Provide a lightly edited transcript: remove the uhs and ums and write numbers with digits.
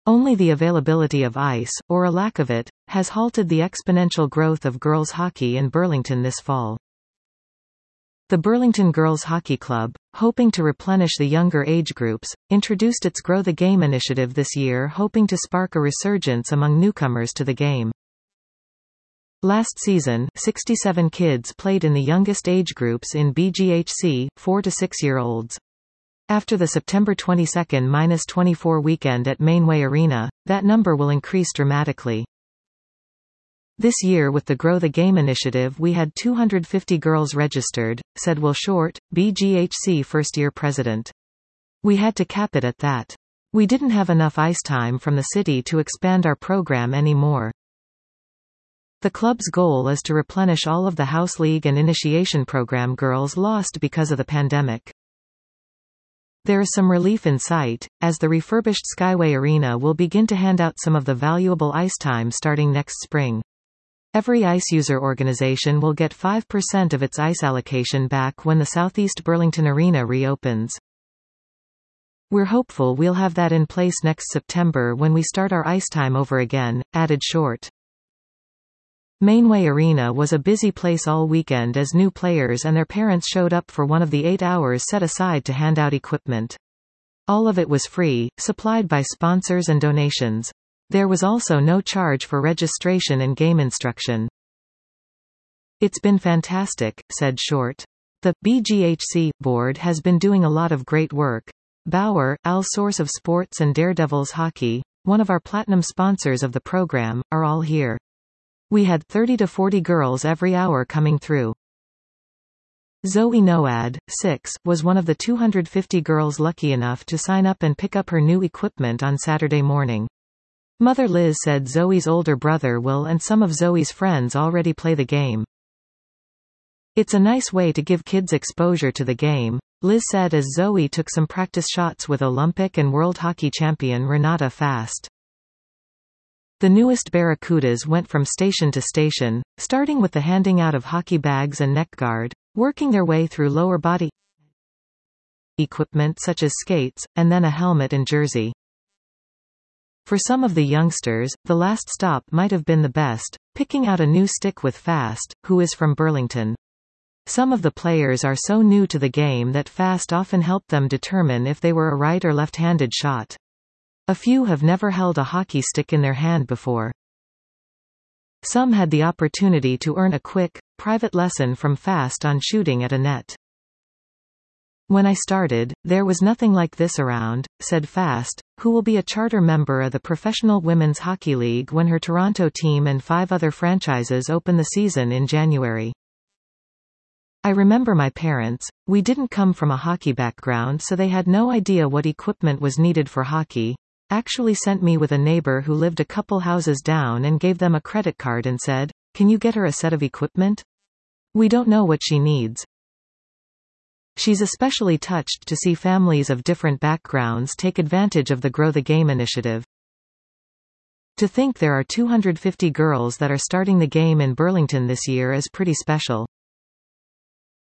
Only the availability of ice, or a lack of it, has halted the exponential growth of girls hockey in Burlington this fall. The Burlington Girls Hockey Club, hoping to replenish the younger age groups, introduced its Grow the Game initiative this year, hoping to spark a resurgence among newcomers to the game. Last season, 67 kids played in the youngest age groups in BGHC, 4 to 6-year-olds. After the September 22-24 weekend at Mainway Arena, that number will increase dramatically. This year with the Grow the Game initiative we had 250 girls registered, said Will Short, BGHC first-year president. We had to cap it at that. We didn't have enough ice time from the city to expand our program anymore. The club's goal is to replenish all of the House League and Initiation Program girls lost because of the pandemic. There is some relief in sight, as the refurbished Skyway Arena will begin to hand out some of the valuable ice time starting next spring. Every ice user organization will get 5% of its ice allocation back when the Southeast Burlington Arena reopens. We're hopeful we'll have that in place next September when we start our ice time over again, added Short. Mainway Arena was a busy place all weekend as new players and their parents showed up for one of the 8 hours set aside to hand out equipment. All of it was free, supplied by sponsors and donations. There was also no charge for registration and game instruction. It's been fantastic, said Short. The BGHC board has been doing a lot of great work. Bauer, Al Source of Sports and Daredevils Hockey, one of our platinum sponsors of the program, are all here. We had 30 to 40 girls every hour coming through. Zoe Noad, 6, was one of the 250 girls lucky enough to sign up and pick up her new equipment on Saturday morning. Mother Liz said Zoe's older brother Will and some of Zoe's friends already play the game. It's a nice way to give kids exposure to the game, Liz said as Zoe took some practice shots with Olympic and world hockey champion Renata Fast. The newest Barracudas went from station to station, starting with the handing out of hockey bags and neck guard, working their way through lower body equipment such as skates, and then a helmet and jersey. For some of the youngsters, the last stop might have been the best, picking out a new stick with Fast, who is from Burlington. Some of the players are so new to the game that Fast often helped them determine if they were a right or left-handed shot. A few have never held a hockey stick in their hand before. Some had the opportunity to earn a quick, private lesson from Fast on shooting at a net. When I started, there was nothing like this around, said Fast, who will be a charter member of the Professional Women's Hockey League when her Toronto team and 5 other franchises open the season in January. I remember my parents, we didn't come from a hockey background so they had no idea what equipment was needed for hockey, actually sent me with a neighbor who lived a couple houses down and gave them a credit card and said, "Can you get her a set of equipment? We don't know what she needs." She's especially touched to see families of different backgrounds take advantage of the Grow the Game initiative. To think there are 250 girls that are starting the game in Burlington this year is pretty special.